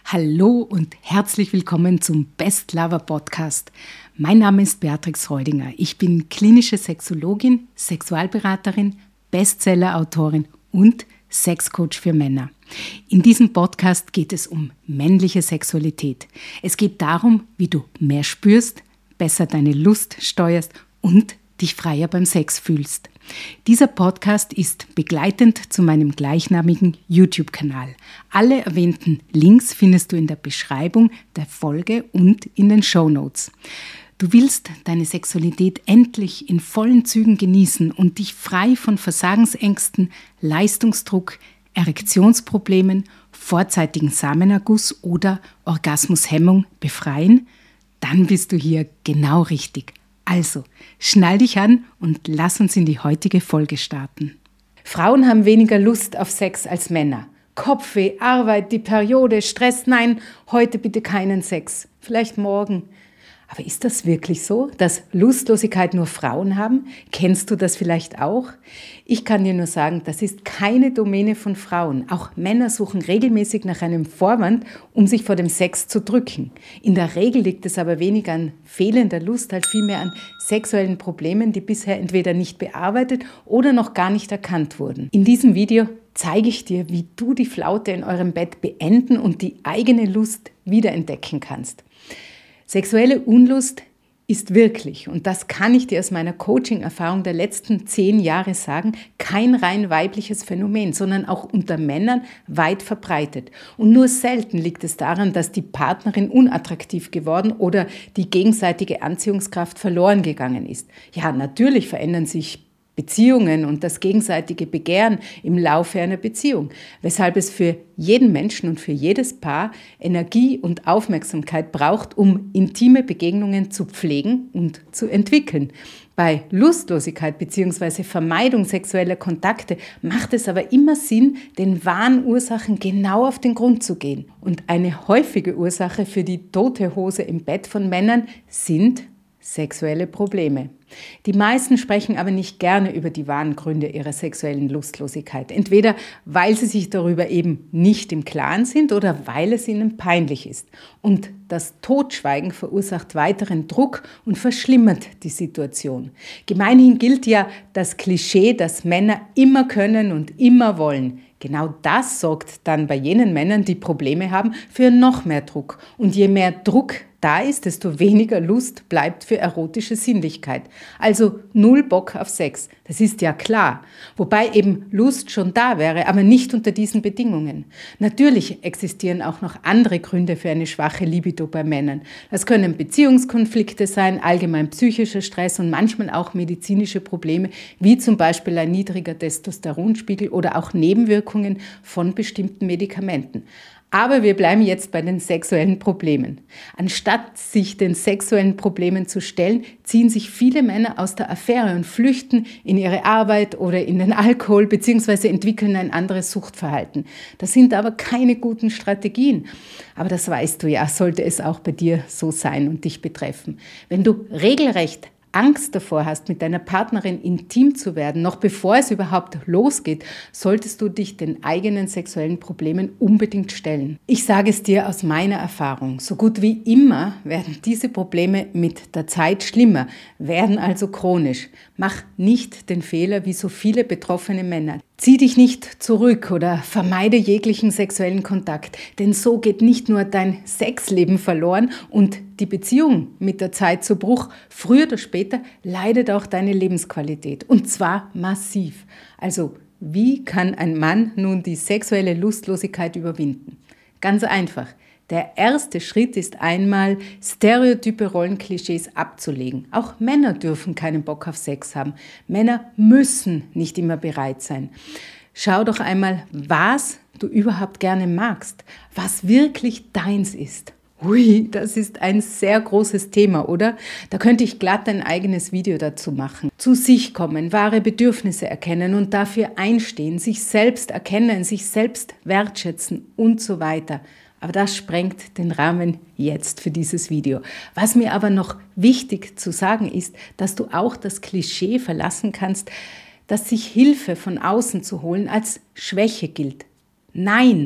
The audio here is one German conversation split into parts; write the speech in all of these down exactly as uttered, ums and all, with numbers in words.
Hallo und herzlich willkommen zum Best Lover Podcast. Mein Name ist Beatrix Reudinger. Ich bin klinische Sexologin, Sexualberaterin, Bestseller-Autorin und Sexcoach für Männer. In diesem Podcast geht es um männliche Sexualität. Es geht darum, wie du mehr spürst, besser deine Lust steuerst und dich freier beim Sex fühlst. Dieser Podcast ist begleitend zu meinem gleichnamigen YouTube-Kanal. Alle erwähnten Links findest du in der Beschreibung der Folge und in den Shownotes. Du willst deine Sexualität endlich in vollen Zügen genießen und dich frei von Versagensängsten, Leistungsdruck, Erektionsproblemen, vorzeitigen Samenerguss oder Orgasmushemmung befreien? Dann bist du hier genau richtig. Also, schnall dich an und lass uns in die heutige Folge starten. Frauen haben weniger Lust auf Sex als Männer. Kopfweh, Arbeit, die Periode, Stress, nein, heute bitte keinen Sex, vielleicht morgen. Aber ist das wirklich so, dass Lustlosigkeit nur Frauen haben? Kennst du das vielleicht auch? Ich kann dir nur sagen, das ist keine Domäne von Frauen. Auch Männer suchen regelmäßig nach einem Vorwand, um sich vor dem Sex zu drücken. In der Regel liegt es aber weniger an fehlender Lust, als vielmehr an sexuellen Problemen, die bisher entweder nicht bearbeitet oder noch gar nicht erkannt wurden. In diesem Video zeige ich dir, wie du die Flaute in eurem Bett beenden und die eigene Lust wiederentdecken kannst. Sexuelle Unlust ist wirklich, und das kann ich dir aus meiner Coaching-Erfahrung der letzten zehn Jahre sagen, kein rein weibliches Phänomen, sondern auch unter Männern weit verbreitet. Und nur selten liegt es daran, dass die Partnerin unattraktiv geworden oder die gegenseitige Anziehungskraft verloren gegangen ist. Ja, natürlich verändern sich Beziehungen und das gegenseitige Begehren im Laufe einer Beziehung, weshalb es für jeden Menschen und für jedes Paar Energie und Aufmerksamkeit braucht, um intime Begegnungen zu pflegen und zu entwickeln. Bei Lustlosigkeit bzw. Vermeidung sexueller Kontakte macht es aber immer Sinn, den wahren Ursachen genau auf den Grund zu gehen. Und eine häufige Ursache für die tote Hose im Bett von Männern sind sexuelle Probleme. Die meisten sprechen aber nicht gerne über die wahren Gründe ihrer sexuellen Lustlosigkeit. Entweder weil sie sich darüber eben nicht im Klaren sind oder weil es ihnen peinlich ist. Und das Totschweigen verursacht weiteren Druck und verschlimmert die Situation. Gemeinhin gilt ja das Klischee, dass Männer immer können und immer wollen. Genau das sorgt dann bei jenen Männern, die Probleme haben, für noch mehr Druck. Und je mehr Druck da ist, desto weniger Lust bleibt für erotische Sinnlichkeit. Also null Bock auf Sex. Das ist ja klar. Wobei eben Lust schon da wäre, aber nicht unter diesen Bedingungen. Natürlich existieren auch noch andere Gründe für eine schwache Libido bei Männern. Das können Beziehungskonflikte sein, allgemein psychischer Stress und manchmal auch medizinische Probleme, wie zum Beispiel ein niedriger Testosteronspiegel oder auch Nebenwirkungen von bestimmten Medikamenten. Aber wir bleiben jetzt bei den sexuellen Problemen. Anstatt sich den sexuellen Problemen zu stellen, ziehen sich viele Männer aus der Affäre und flüchten in ihre Arbeit oder in den Alkohol bzw. entwickeln ein anderes Suchtverhalten. Das sind aber keine guten Strategien. Aber das weißt du ja, sollte es auch bei dir so sein und dich betreffen. Wenn du regelrecht Angst davor hast, mit deiner Partnerin intim zu werden, noch bevor es überhaupt losgeht, solltest du dich den eigenen sexuellen Problemen unbedingt stellen. Ich sage es dir aus meiner Erfahrung, so gut wie immer werden diese Probleme mit der Zeit schlimmer, werden also chronisch. Mach nicht den Fehler wie so viele betroffene Männer. Zieh dich nicht zurück oder vermeide jeglichen sexuellen Kontakt, denn so geht nicht nur dein Sexleben verloren und die Beziehung mit der Zeit zu Bruch. Früher oder später leidet auch deine Lebensqualität und zwar massiv. Also, wie kann ein Mann nun die sexuelle Lustlosigkeit überwinden? Ganz einfach. Der erste Schritt ist einmal, stereotype Rollenklischees abzulegen. Auch Männer dürfen keinen Bock auf Sex haben. Männer müssen nicht immer bereit sein. Schau doch einmal, was du überhaupt gerne magst, was wirklich deins ist. Hui, das ist ein sehr großes Thema, oder? Da könnte ich glatt ein eigenes Video dazu machen. Zu sich kommen, wahre Bedürfnisse erkennen und dafür einstehen, sich selbst erkennen, sich selbst wertschätzen und so weiter. Aber das sprengt den Rahmen jetzt für dieses Video. Was mir aber noch wichtig zu sagen ist, dass du auch das Klischee verlassen kannst, dass sich Hilfe von außen zu holen als Schwäche gilt. Nein,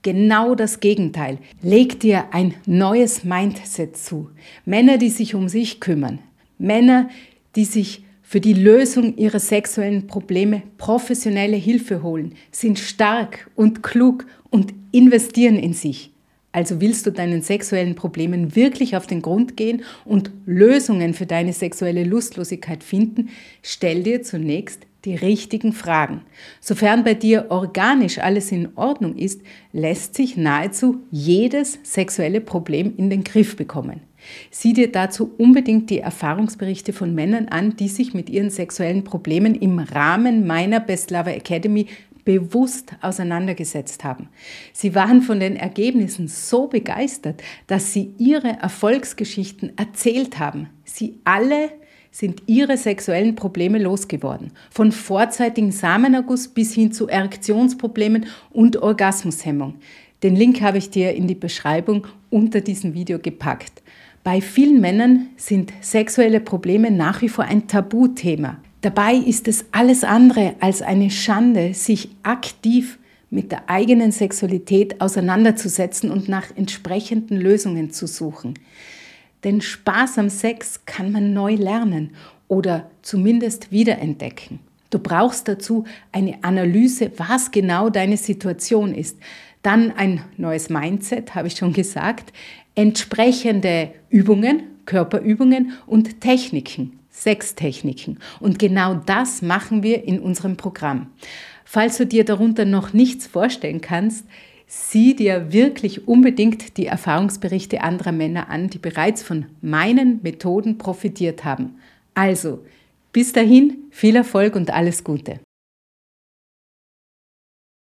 genau das Gegenteil. Leg dir ein neues Mindset zu. Männer, die sich um sich kümmern. Männer, die sich für die Lösung ihrer sexuellen Probleme professionelle Hilfe holen, sind stark und klug und investieren in sich. Also willst du deinen sexuellen Problemen wirklich auf den Grund gehen und Lösungen für deine sexuelle Lustlosigkeit finden, stell dir zunächst die richtigen Fragen. Sofern bei dir organisch alles in Ordnung ist, lässt sich nahezu jedes sexuelle Problem in den Griff bekommen. Sieh dir dazu unbedingt die Erfahrungsberichte von Männern an, die sich mit ihren sexuellen Problemen im Rahmen meiner Best Lover Academy bewusst auseinandergesetzt haben. Sie waren von den Ergebnissen so begeistert, dass sie ihre Erfolgsgeschichten erzählt haben. Sie alle sind ihre sexuellen Probleme losgeworden. Von vorzeitigem Samenerguss bis hin zu Erektionsproblemen und Orgasmushemmung. Den Link habe ich dir in die Beschreibung unter diesem Video gepackt. Bei vielen Männern sind sexuelle Probleme nach wie vor ein Tabuthema. Dabei ist es alles andere als eine Schande, sich aktiv mit der eigenen Sexualität auseinanderzusetzen und nach entsprechenden Lösungen zu suchen. Denn Spaß am Sex kann man neu lernen oder zumindest wiederentdecken. Du brauchst dazu eine Analyse, was genau deine Situation ist. Dann ein neues Mindset, habe ich schon gesagt, entsprechende Übungen, Körperübungen und Techniken. Sextechniken. Und genau das machen wir in unserem Programm. Falls du dir darunter noch nichts vorstellen kannst, sieh dir wirklich unbedingt die Erfahrungsberichte anderer Männer an, die bereits von meinen Methoden profitiert haben. Also, bis dahin, viel Erfolg und alles Gute.